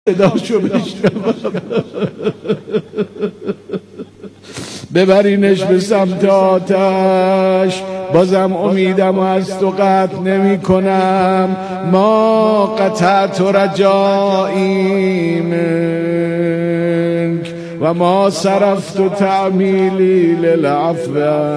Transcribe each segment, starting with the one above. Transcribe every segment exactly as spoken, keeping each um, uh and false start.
صداشو بشنوم ببرینش به سمت آتش. بازم امیدم و از تو قطع نمی کنم. ما قطعت رجایی منک و ما صرفت تعمیلی للعفو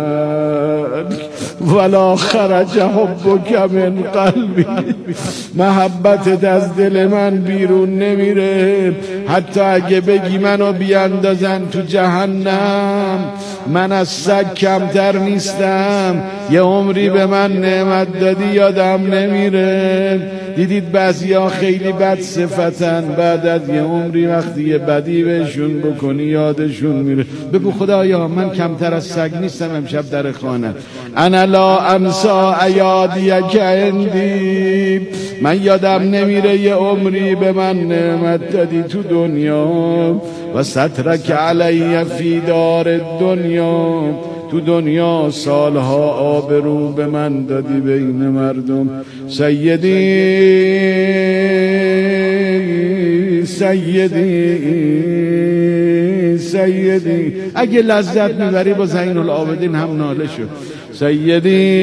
ولا خرج حبک من قلبی. محبتت از دل من بیرون نمیره. حتی اگه بگی منو بیاندازن تو جهنم، من از سگ کمتر نیستم. یه عمری به من نعمت دادی یادم نمیره. دیدید بعضیا خیلی بد صفتن، بعد از یه عمری وقتی یه بدی بهشون بکنی یادشون میره. بگو خدایا من کمتر از سگ نیستم. امشب در خانه انا لا انسا ایادیک عندی، من یادم نمیره یه عمری به من نعمت دادی تو دنیا. و سترک علی فی دار دنیا، تو دنیا سالها آبرو به من دادی بین مردم. سیدی سیدی سیدی، اگه لذت میبری با زین العابدین هم ناله شو. سیدی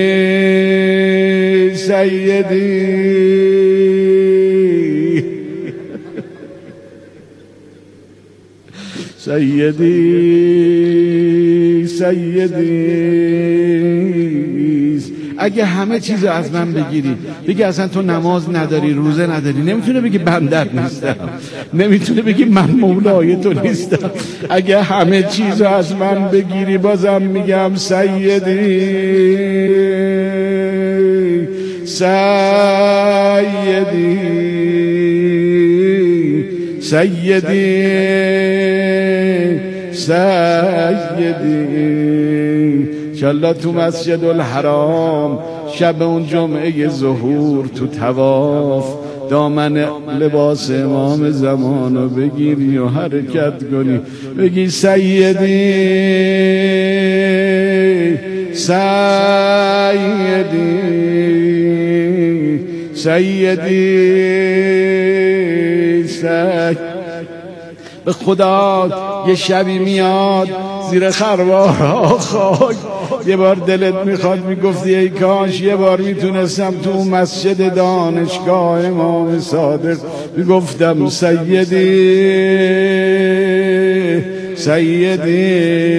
سیدی سیدی سیدی. اگه همه چیز از من بگیری، بگی اصلا تو نماز نداری، روزه نداری، نمیتونه بگی بندت نیستم، نمیتونه بگی من مولای تو نیستم. اگه همه چیز از من بگیری بازم میگم سیدی سیدی سیدی سیدی. انشالله تو مسجد الحرام شب اون جمعه ظهور تو طواف دامن لباس امام زمانو بگیری و حرکت کنی، بگی سیدی سیدی سیدی سیدی. به خدا یه شبی میاد زیر خروارها خاک، یه بار دلت میخواد میگفتی ای کاش یه بار میتونستم تو مسجد دانشگاه امام صادق میگفتم سیدی سیدی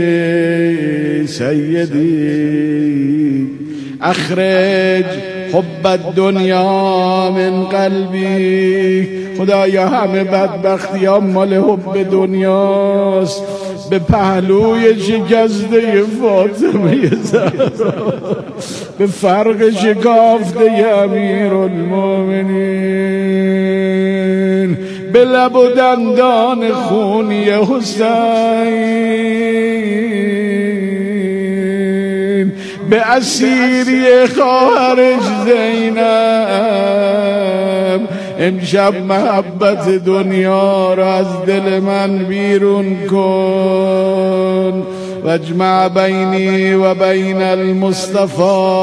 سیدی. اخرج حب الدنیا من قلبی. خدایا همه بدبختی ها مال حب دنیاست. به پهلوی شکسته فاطمه زهرا، به فرق شکافته امیرالمومنین، به لب و دندان خونی حسین، به اسیری خواهرش زینب. امشب محبت دنیا را از دل من بیرون کن. واجمع بینی و بین المصطفى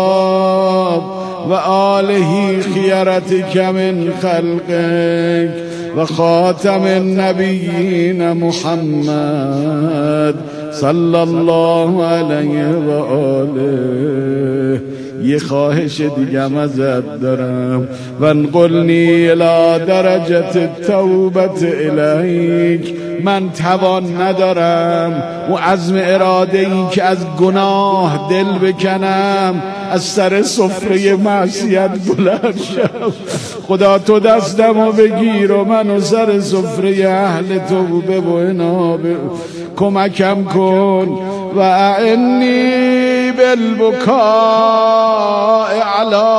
و آله خیرتک من خلقک و خاتم النبیین محمد صلی الله علیه و آله. یه خواهش دیگم ازت دارم، وانقلنی الی درجت التوبت الیک. من توان ندارم و عزم اراده ای که از گناه دل بکنم، از سر سفره معصیت بلند شم. خدا تو دستمو بگیر و منو سر سفره اهل توبه و انابه کمکم کن. و اعنی بالبکاء علی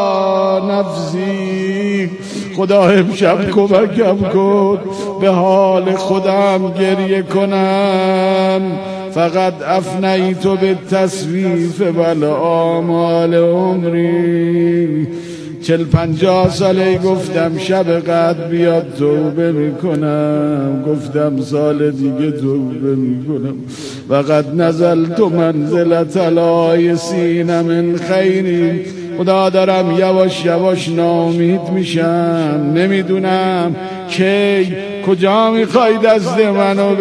نفسی. خدا امشب کمکم کن به حال خودم گریه کنم. فقط افنیت به تصویف بل آمال عمری. چل پنجاه ساله گفتم شب قدر بیاد توبه میکنم، گفتم سال دیگه توبه میکنم. وقد نزلت منزلت الایسین من خیری. خدا دارم یواش یواش ناامید میشم، نمیدونم کی کجا میخوای دست منو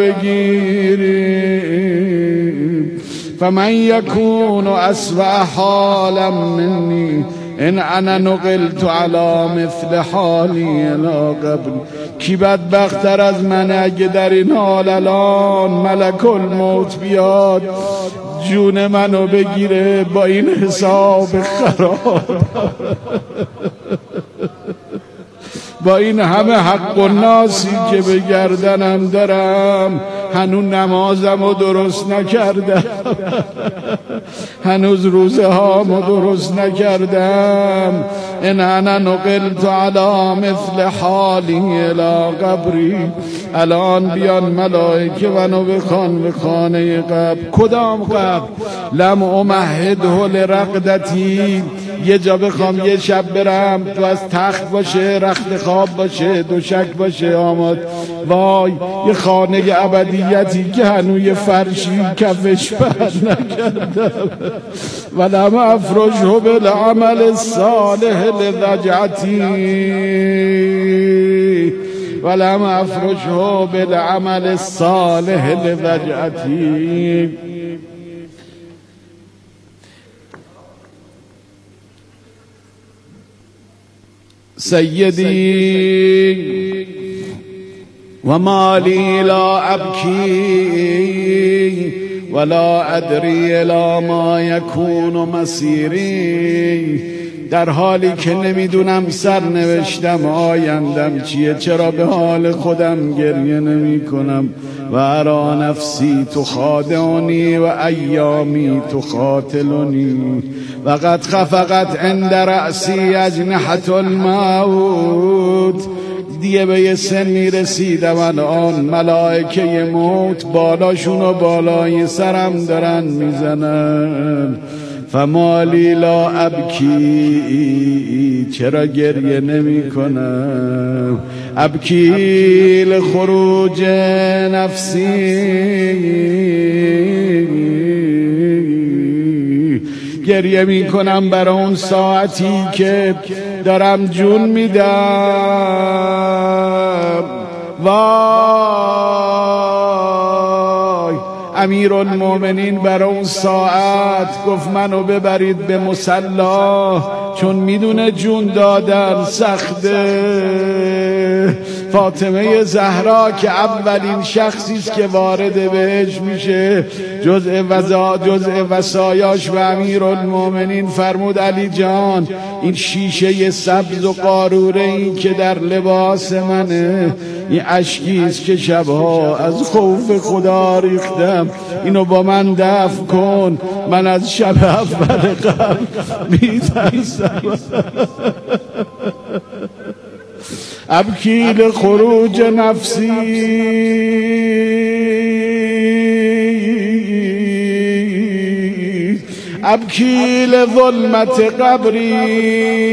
بگیری؟ فمن یکون اسوأ حالا منی ان انا نقلت على مثل حالی الی قبر. کی بدبختر از من اگه در این حال الان ملک الموت بیاد جون منو بگیره با این حساب خراب، با این همه حق و ناسی که به گردنم دارم، هنوز نمازمو درست نکردم، هنوز روزه هامو درست نکردم. ان انا نقلت علی مثل حالی الی قبری. الان بیان ملائکه منو بخوان به خانه قبر. کدام قبر؟ لم امهده لرقدتی. یه جا بخوام یه شب برم تو از تخت باشه، رخت خواب باشه، دوشک باشه آماد، وای یه خانه ابدیتی که هنوی فرشی کفش پهن نکردم. ولم افرشه بالعمل الصالح لضجعتی، ولم افرشه بالعمل الصالح لضجعتی. سیدی و مالی لا ابکی ولا ادری الی ما یکون مسیری. در حالی که نمیدونم سرنوشتم آیندم چیه، چرا به حال خودم گریه نمی کنم؟ و ارا نفسی تخادعنی و ایامی تخاتلنی و قد خفقت عند رأسی اجنحة الموت. دیگه به یه سنی رسیدم الان ملائکه موت بالاشون و بالای سرم دارن میزنن. فمالی لا ابکی، چرا گریه نمی کنم؟ ابکی لخروج نفسی، گریه می کنم برای اون ساعتی که دارم جون میدم. وای امیرالمومنین برای اون ساعت گفت منو ببرید به مصلا، چون میدونه جون دادن سخته. فاطمه زهرا که اولین شخصی است که وارد بهش میشه، جزء وزا جزء وصایاش و امیرالمومنین فرمود علی جان این شیشه سبز و قاروره این که در لباس منه، این اشکی است که شبها از خوف خدا ریختم، اینو با من دفن کن، من از شب اول قبل میترسم. ابکی لخروج نفسی، ابکی لظلمت قبری.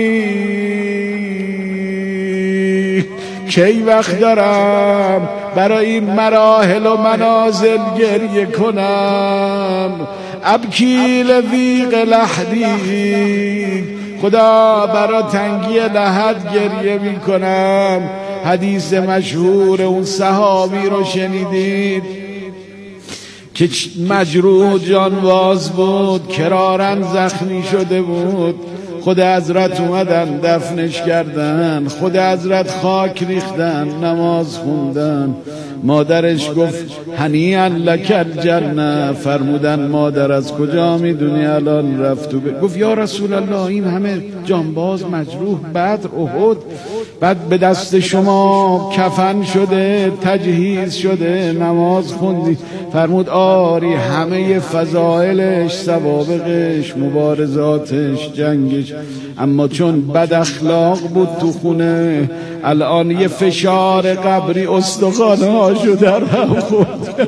کی وقت دارم برای این مراحل و منازل گریه کنم؟ ابکی لضیق لحدی، خدا برا تنگی لحد گریه می کنم. حدیث مشهور اون صحابی رو شنیدید که مجروح جانواز بود، کرارن زخمی شده بود، خود حضرت اومدن دفنش کردن، خود حضرت خاک ریختن، نماز خوندن. مادرش گفت هنیئا لک الجنه، فرمودن مادر از کجا میدونی الان رفت؟ گفت یا رسول الله این همه جانباز مجروح، بدر، احد، بعد به دست شما کفن شده، تجهیز شده، نماز خوندی. فرمود آری همه فضائلش، سوابقش، مبارزاتش، جنگش، اما چون بد اخلاق بود تو خونه، الان یه فشار قبری استخوانه هاشو در هم خورد.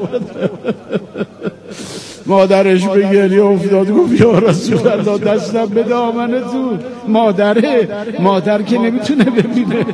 مادرش به گریه افتاد، گفت یا رسول الله دستم به دامنتون. مادره، مادر که نمیتونه ببینه.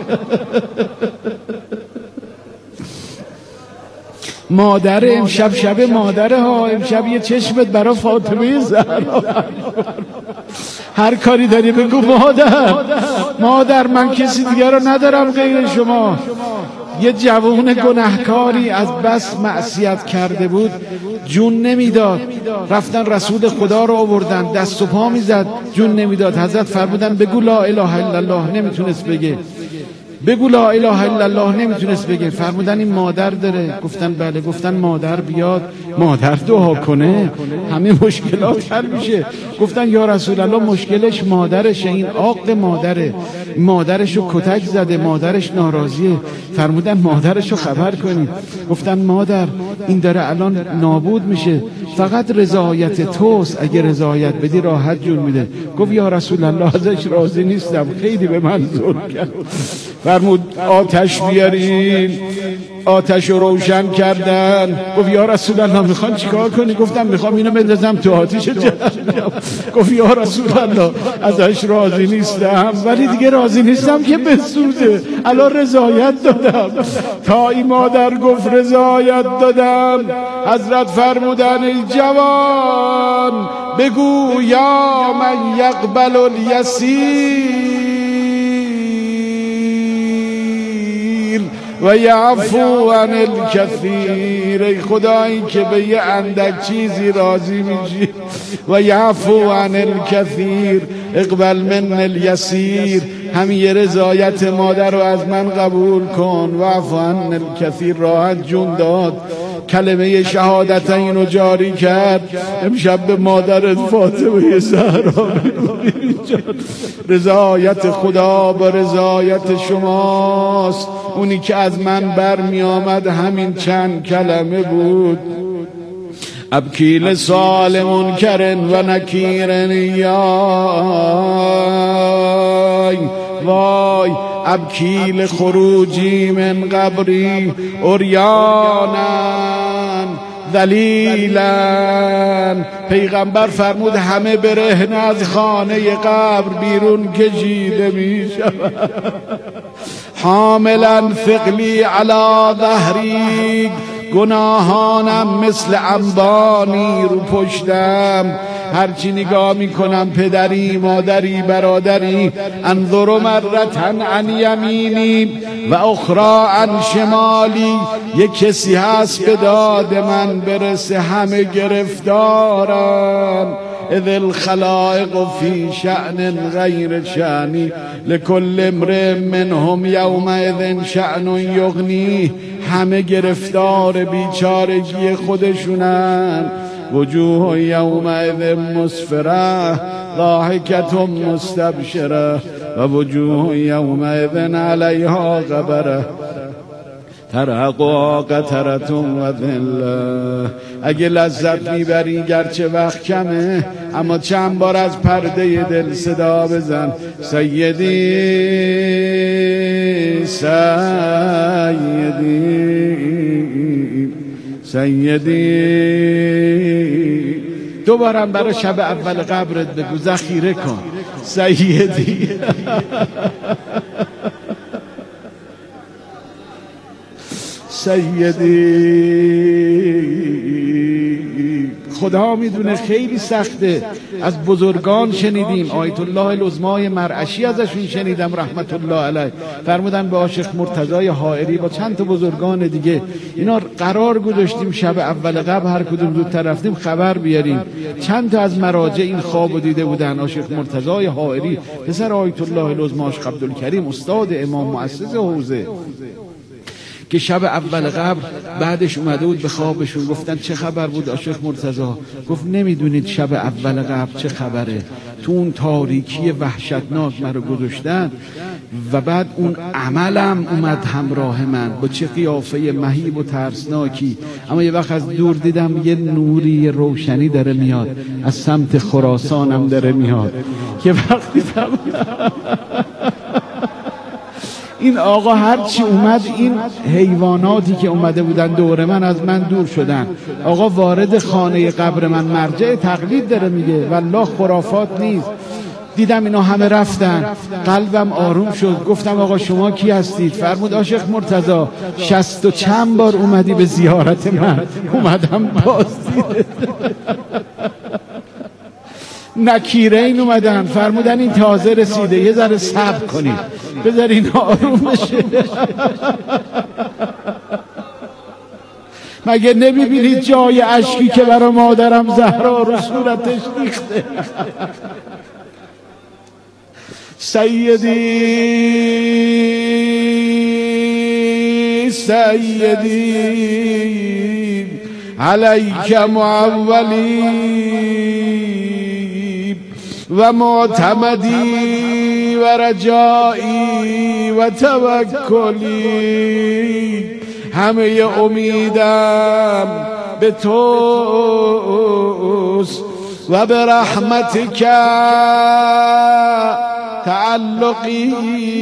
مادره، امشب شب مادره ها، امشب یه چشمت برای فاطمه زهرا. هر کاری داری بگو مادر. مادر من کسی دیگر رو ندارم غیر شما. یه جوان گناهکاری از بس معصیت کرده بود، جون نمیداد. رفتن رسول خدا رو آوردن، دست و پا میزد، جون نمیداد. حضرت فرمودن بگو لا اله الا الله، نمیتونست بگه. بگو لا اله الا الله، نمیتونست بگه. فرمودن این مادر داره. گفتن بله. گفتن مادر بیاد، مادر دعا کنه همه مشکلات حل میشه. گفتن یا رسول الله مشکلش مادرشه، این عاق مادره، مادرشو کتک زده، مادرش ناراضیه. فرمودن مادرشو خبر کنید. گفتن مادر این داره الان نابود میشه، فقط رضایت توست، اگه رضایت بدی راحت جون میده. گفت یا رسول الله ازش راضی نیستم، خیلی به من ظلم کرد. فرمود آتش بیارین. آتش رو روشن کردن. گفت یا رسول الله میخوان چیکار کنی؟ گفتم میخوام اینو بندازم تو آتش جهنم. گفت یا رسول الله ازش راضی نیستم، ولی دیگه راضی نیستم که بسوزه، الان رضایت دادم. تا این مادر گفت رضایت دادم، حضرت فرمودن ای جوان بگو یا من یقبل الیسیر و یعفو عن الکثیر. ای خدایی که به یه اندک چیزی راضی میشی. و یعفو عن الکثیر اقبل من الیسیر. همین یه رضایت مادر رو از من قبول کن. و عفو عن الکثیر، راحت جون داد. کلمه شهادتین رو جاری کرد. امشب به مادر فاطمه زهرا رضایت خدا با رضایت شماست. اونی که از من برمی آمد همین چند کلمه بود. ابکی لسال منکر و نکیر یای وای ابکی لخروجی من قبری عریانن ذلیلا. پیغمبر فرمود همه برهنه از خانه قبر بیرون کشیده می شود. حاملا ثقلی علی ظهری، گناهانم مثل انبانی رو پشتم. هرچی نگاه میکنم پدری، مادری، برادری، انظر مرتن عن یمینی و اخرى عن شمالی. یک کسی هست به داد من برسه، همه گرفتارن. اذ الخلائق فی شأن غیر شأنی لكل امرئ منهم یومئذ شأن یغنیه. همه گرفتار بیچارگی خودشونن. وجوه یومئذ مسفره ضاحکة مستبشره و وجوه یومئذ علیها غبره ترهقها قترة و ذله. اگه لذت میبری گرچه وقت کمه، اما چند بار از پرده دل صدا بزن سیدی سیدی سیدی. دوبارم برای شب اول قبرت بگو، ذخیره کن سیدی. سیدی. خدا میدونه خیلی سخته. از بزرگان شنیدیم، آیت الله العظمای مرعشی ازشون شنیدم رحمت الله علیه، فرمودن به عاشق مرتضای حائری با چند تا بزرگان دیگه اینا قرار گذاشتیم شب اول قبل هر کدوم زودتر رفتیم خبر بیاریم. چند تا از مراجع این خوابو دیده بودن. عاشق مرتضای حائری پسر آیت الله العظما عاشق عبدالکریم استاد امام مؤسس حوزه، که شب اول قبر بعدش اومده بود به خوابشون. گفتن چه خبر بود عاشق مرتضی؟ گفت نمیدونید شب اول قبر چه خبره؟ تو اون تاریکی وحشتناک من رو گذاشتن و بعد اون عملم اومد همراه من با چه قیافه مهیب و ترسناکی. اما یه وقت از دور دیدم یه نوری، یه روشنی داره میاد از سمت خراسانم داره میاد. که وقتی دیدم این آقا هرچی اومد، این حیواناتی که اومده بودن دور من از من دور شدن. آقا وارد خانه قبر من مرجع تقلید داره میگه، والله خرافات نیست. دیدم اینا همه رفتن، قلبم آروم شد. گفتم آقا شما کی هستید؟ فرمود عاشق مرتضی شصت و چند بار اومدی به زیارت من، اومدم باز دیده. نکیرین اومدن فرمودن این تازه رسیده، یه ذره صبر کنید بذارین آروم بشه. مگه نمیبینید جای اشکی که برای مادرم زهرا رو صورتش ریخته؟ سیدی سیدی علیک معولی و معتمدی و رجائی و توکلی، همه امیدم به توست و به رحمتک تعلقی.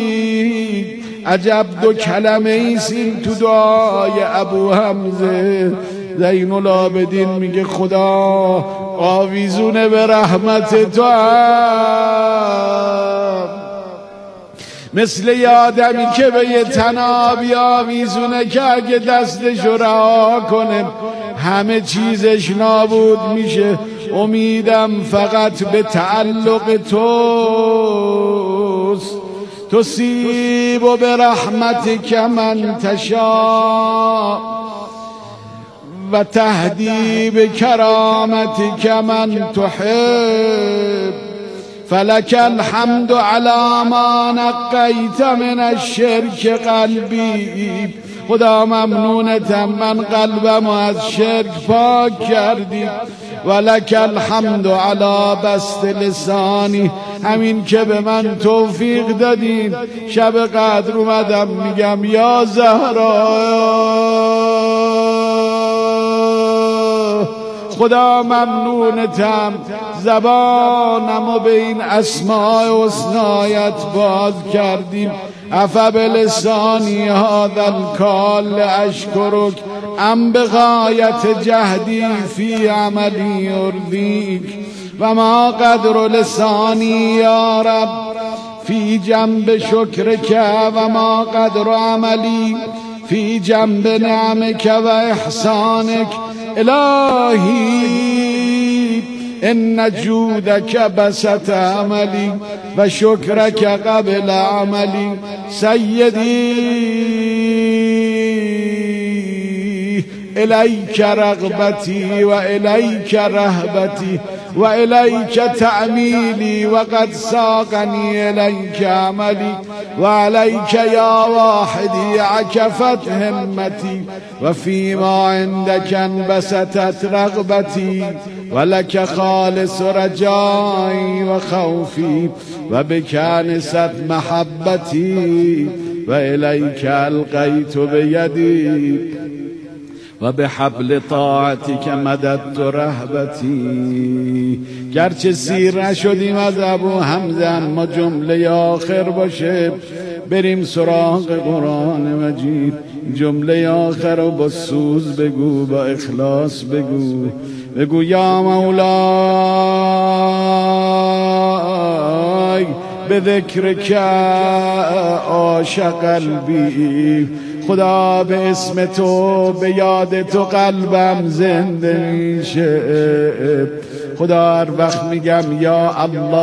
عجب دو کلمه ایست این تو دعای ابو حمزه. زین العابدین میگه خدا آویزونه به رحمت تو هم، مثل یه آدمی که به یه تنابی آویزونه که اگه دستش رو رها کنه همه چیزش نابود میشه. امیدم فقط به تعلق توست. تصیب و به رحمتک من تشاء و تهدی به کرامتک من تحب. فلک الحمد علی ما نقیت من الشرک قلبی. خدا ممنونتم من قلبم از شرک پاک کردی. ولک الحمد علی بسط لسانی، همین که به من توفیق دادین. شب قدر اومدم میگم یا زهرا خدا ممنونتم زبانم و به این اسماء حسنایت باز کردیم. عفا بلسانی هذا الکال اشکرک ام بغایت جهدی فی عملی یرضیک و ما قدر لسانی یا رب فی جنب شکرک و ما قدر عملی فی جنب نعمک و احسانک. الهی ان جودک بسط عملی و شکرک قبل عملی. سیدی الیک رغبتی و الیک رهبتی و الیک تعمیلی و قد ساقنی الیک عملی و علیک یا واحدی عکفت همتی و فیما عندک انبسطت رغبتی و لک خالص رجایی و خوفی و بک انست محبتی و الیک القیت بیدی و به حبل طاعتک مددت رهبتی. گرچه سیر نشدیم از ابو حمزه اما جمله آخر باشه بریم سراغ قرآن مجید. جمله آخر رو با سوز بگو، با اخلاص بگو. بگو یا مولای به ذکرک عاشق قلبی. خدا به اسم تو به یاد تو قلبم زنده میشه. خدا هر وقت میگم یا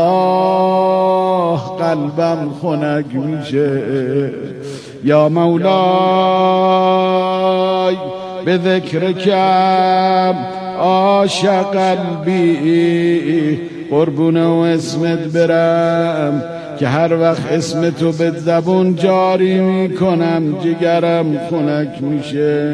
الله قلبم خنک میشه. یا مولای به ذکرکم عاشق قلبی. قربون و اسمت برم که هر وقت اسم تو به زبون جاری میکنم جگرم خنک میشه.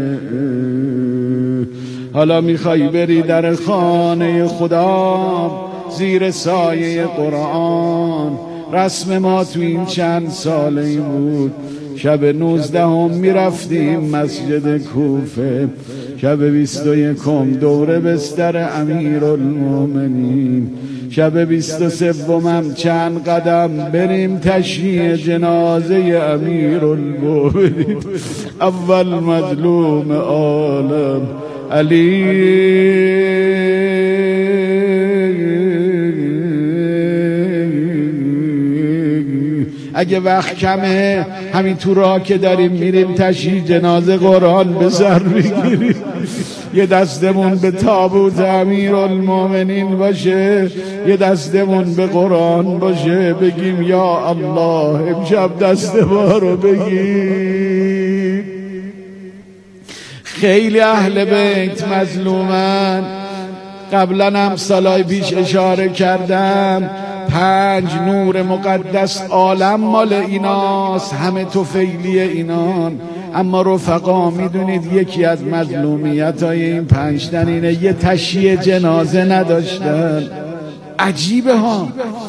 حالا میخوای بری در خانه خدا زیر سایه قرآن. رسم ما تو این چند ساله بود شب نوزدهم میرفتیم مسجد کوفه، شب بیست و یکم دور بستر امیرالمومنین، شب بیست و سومم چند قدم بریم تشییع جنازه امیرالمومنین اول مظلوم عالم علی. اگه وقت کمه همین تو راه که داریم میریم تشییع جنازه قرآن به سر بگیریم، یه دستمون به تابوت امیرالمومنین باشه، یه دستمون به قرآن باشه، بگیم یا الله امشب دست ما رو بگیر. خیلی اهل بیت مظلومن. قبلا هم سالای پیش اشاره کردم پنج نور مقدس عالم مال ایناست، همه توفیلی اینان. اما رفقا میدونید یکی از مظلومیت های این پنج تن اینه یه تشییع جنازه نداشتن. عجیبه ها،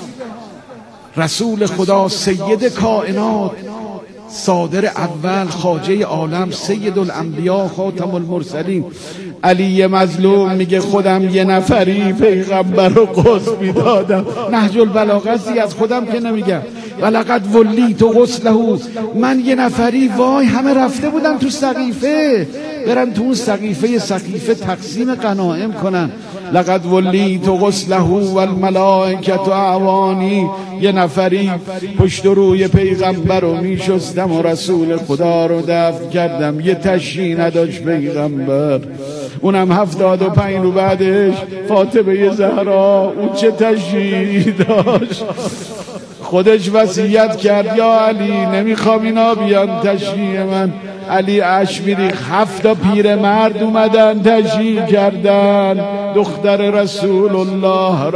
رسول خدا سید کائنات صادر اول خواجه عالم سید الانبیا خاتم المرسلین علی مظلوم میگه خودم یه نفری پیغمبر رو غسل میدادم. نهج البلاغه از خودم که نمیگم، ولقد ولیت غسله، من یه نفری وای همه رفته بودن تو سقیفه برن تو اون سقیفه سقیفه تقسیم غنایم کنن. لقد ولیت غسله والملائکه اعوانی، یه نفری پشت روی پیغمبر رو میشستم و رسول خدا رو دفن کردم. یه تشییع نداشت پیغمبر، اونم هفتاد و پنج رو بعدش فاطمه زهرا، اون چه تشییعی داشت. خودش وصیت کرد یا علی نمیخوام اینا بیان تشییع من. علی اشمیری هفت تا پیرمرد اومدن تشییع کردن دختر رسول الله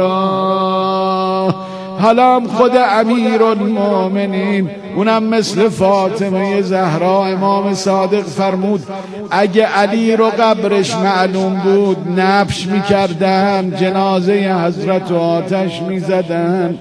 را. حالا هم خود امیرالمومنین اونم مثل فاطمه زهرا امام صادق فرمود اگه علی رو قبرش معلوم بود نبش میکردن، جنازه حضرت آتش میزدن.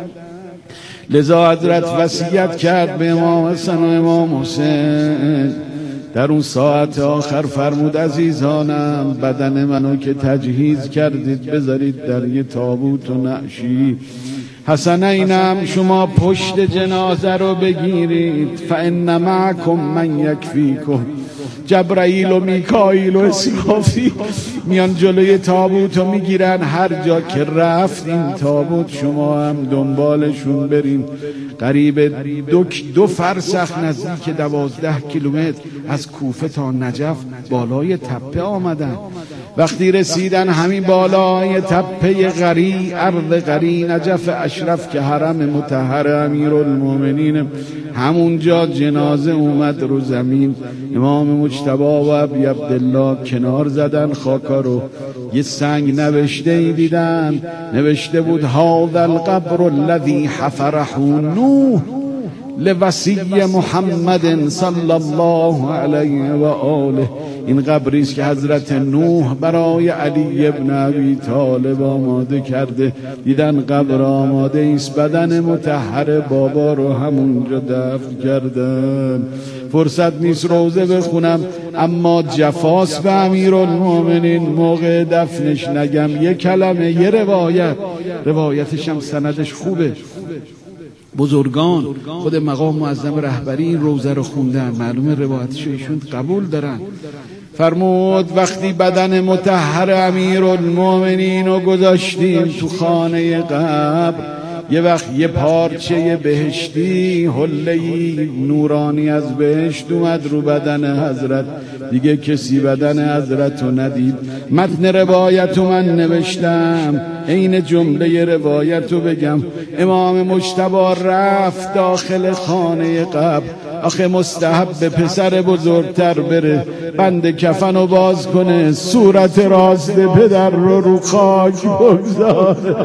لذا حضرت وصیت کرد به امام حسن و امام حسین. در اون ساعت آخر فرمود عزیزانم بدن منو که تجهیز کردید بذارید در یه تابوت و نعشی. حسنینم شما پشت جنازه رو بگیرید، فان معکم من یکفیکم. جبرائیل و میکائیل و اسرافیل میان جلوی تابوت رو میگیرن، هر جا که رفت این تابوت شما هم دنبالشون برین. قریب دو, دو فرسخ نزدیک دوازده کیلومتر از کوفه تا نجف بالای تپه آمدن. وقتی رسیدن همین بالای تپه غری، ارض غری نجف اشرف که حرم مطهر امیرالمومنین، همونجا جنازه اومد رو زمین. امام مجتبی و ابی عبدالله کنار زدن خاکا رو، یه سنگ نوشته ای دیدن، نوشته بود هذا القبر الذي حفره نوح لوصی محمد صلی الله علیه و آله. این قبری است که حضرت نوح برای علی ابن ابی طالب آماده کرده. دیدن قبر آماده است، بدن مطهر بابا رو همونجا دفن کردن. فرصت نیست روزه بخونم، اما جفاس به امیرالمومنین موقع دفنش نگم یه کلمه، یه روایت، روایتش هم سندش خوبه. بزرگان خود مقام معظم رهبری این روزه رو خوندن، معلومه روایتش ایشون قبول دارن. فرمود وقتی بدن مطهر امیرالمومنین رو گذاشتیم تو خانه قبر، یه وقت یه پارچه بهشتی حله‌ای نورانی از بهشت اومد رو بدن حضرت. دیگه کسی بدن حضرت رو ندید. متن روایت رو من نوشتم، این جمله روایت رو بگم. امام مجتبی رفت داخل خانه قبر. آخه مستحب به پسر بزرگتر بره، بند کفن رو باز کنه، صورت راست پدر رو رو خاک بگذاره.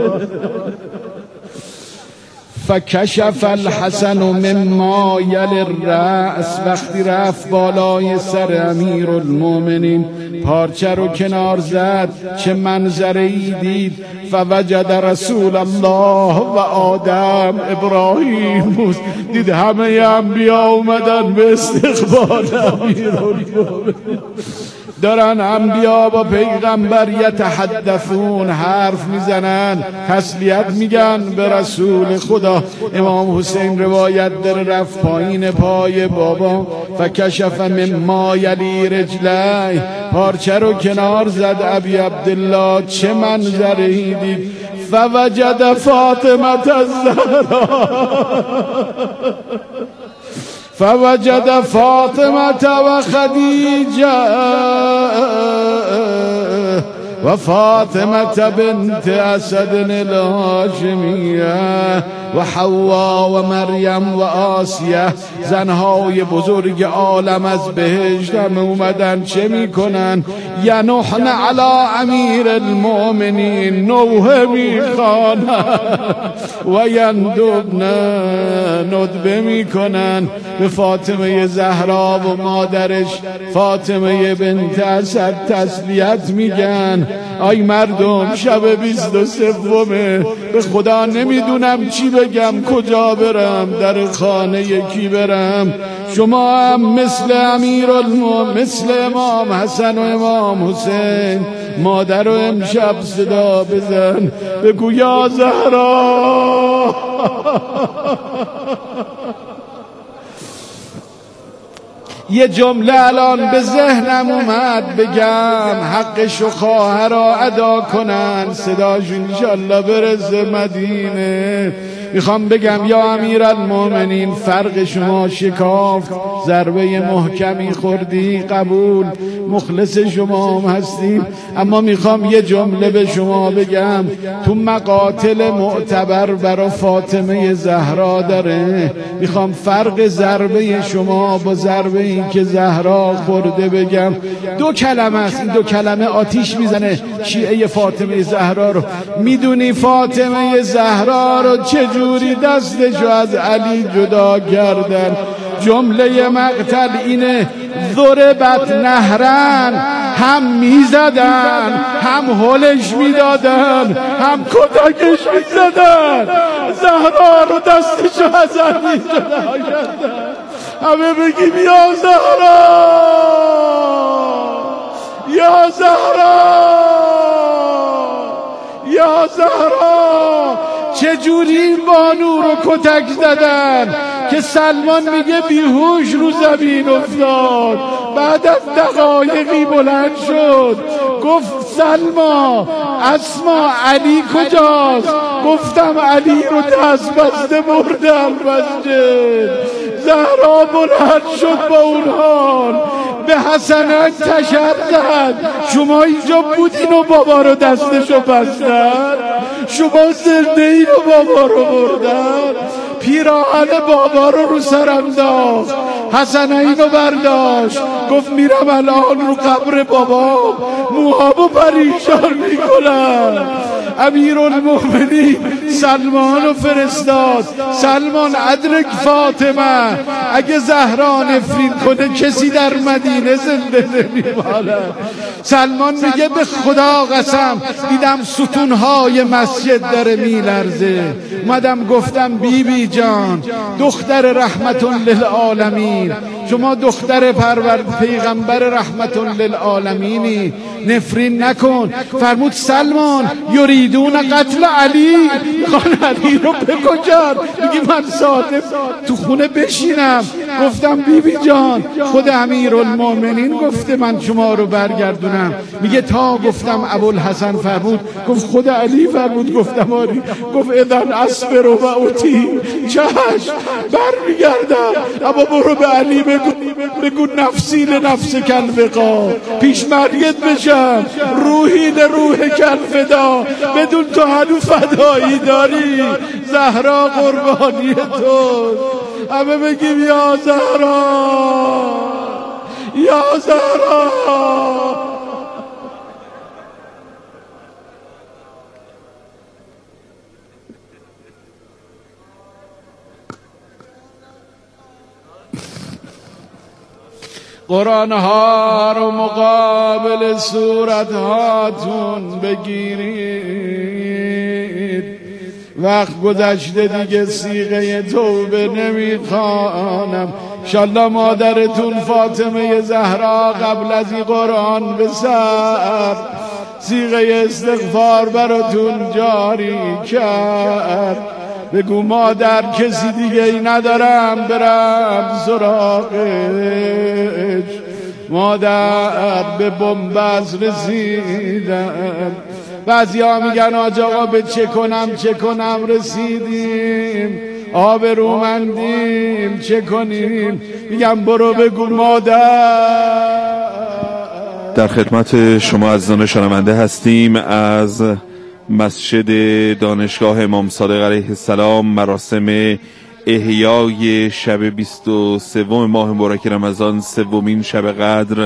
فکشف الحسن مما یل الرأس، وقتی رفت بالای سر امیرالمومنین پارچه رو کنار زد، چه منظری دید. فوجد رسول الله و آدم ابراهیم، دید همه انبیا اومدن به استقبال امیرالمومنین. دارن انبیا با پیغمبر یتحدثون، حرف میزنن، تسلیت میگن به رسول خدا. امام حسین روایت در رفت پایین پای بابا، فکشف مما یلی رجلی، پارچه رو کنار زد ابی عبدالله، چه منظری دید. فوجد فاطمة الزهراء فوجد فاطمة وخديجة وفاطمة بنت أسد الهاشمیه و حوا و مریم و آسیه، زنهای بزرگ عالم از بهشت هم اومدن. چه میکنن؟ ینحن علی امیر المؤمنین، نوحه میخوانن و یندبن، ندبه میکنن به فاطمه زهرا و مادرش فاطمه بنت اسد تسلیت میگن. آی مردم، شب بیست و سومه، به خدا نمیدونم چی بگم، کجا برم، در خانه یکی برم. شما هم مثل امیرالمومنین، مثل امام حسن و امام حسین مادر رو امشب صدا بزن، بگو یا زهرا. یه جمله الان به ذهنم اومد بگم، حقش و خواهر را ادا کنن، صداشون انشالله برسه مدینه. میخوام بگم یا امیرالمومنین، فرق شما شکافت، ضربه محکمی خوردی، قبول، مخلص شما هم هستیم. اما میخوام یه جمله به شما بگم، تو مقاتل معتبر برای فاطمه زهرا داره. میخوام فرق ضربه شما با ضربه این که زهرا خورده بگم. دو کلمه است، این دو کلمه آتیش میزنه شیعه فاطمه زهرا رو. میدونی فاطمه زهرا رو چجوری دستشو از علی جدا کردن؟ جمله مقتل اینه، ضربت نهرن، هم میزدن، هم هلش میدادن، هم کتکش میزدن. زهرا رو دستشو از علی جدا کردن. همه بگیم یا زهرا، یا زهرا، یا زهرا. چجوری این بانو رو کتک زدن که سلمان میگه بیهوش رو زمین افتاد، بعد از دقایقی بلند شد، گفت سلما، اسما، علی کجاست؟ گفتم علی رو دست بسته بردم مسجد. زهرا بلند شد با اون حال، به حسنک تشر زد. شما اینجا بودین و بابا رو دستشو بستن؟ شما زنده این و بابا رو بردن؟ پیراهن بابا رو رو سر انداخت، حسنین رو برداشت، گفت میرم الان رو قبر بابا موهامو پریشان میکنم. امیرالمومنین سلمان رو فرستاد، سلمان ادرک فاطمه، اگه زهرا نفرین کنه کسی در مدینه زنده نمیماند. سلمان میگه به خدا قسم دیدم ستونهای مسجد داره میلرزه، اومدم گفتم بی بی جان، دختر رحمت للعالمین، شما دختر پرور پیغمبر رحمت للعالمینی، نفرین نکن. فرمود سلمان یریدون قتل علی، میخوان علی رو بکشن. میگی من ساده تو خونه بشینم؟ گفتم بی بی جان، خود امیرالمومنین گفته من شما رو برگردونم. میگه تا گفتم ابوالحسن فرمود، گفت خود علی فرمود. گفتم آری. گفت اذن اصبر و اوتی، چشم برمیگردم، اما برو به علی بگو بگو نفسی لنفس کلفقا، پیش مرگت بشم، روحی لروح کلفدا، بدون تو هنو فدایی داری، زهرا قربانی تو. همه بگیم یا زهرا، یا زهرا. قرآن ها رو مقابل صورت هاتون بگیرید. وقت گذشته دیگه صیغه توبه نمیخوانم. انشالله مادرتون فاطمه زهرا قبل از این قرآن به سر صیغه استغفار براتون جاری کرد. بگو مادر کسی دیگه ای ندارم برم سراغش، مادر به بنبست رسیدم، بعضی ها میگن آج آقا به چه کنم چه کنم رسیدیم آبرومندیم چه کنیم؟ میگم برو بگو مادر. در خدمت شما عزیزان شنونده هستیم از مسجد دانشگاه امام صادق علیه السلام. مراسم احیای شب بیست و سوم ماه مبارک رمضان، سومین شب قدر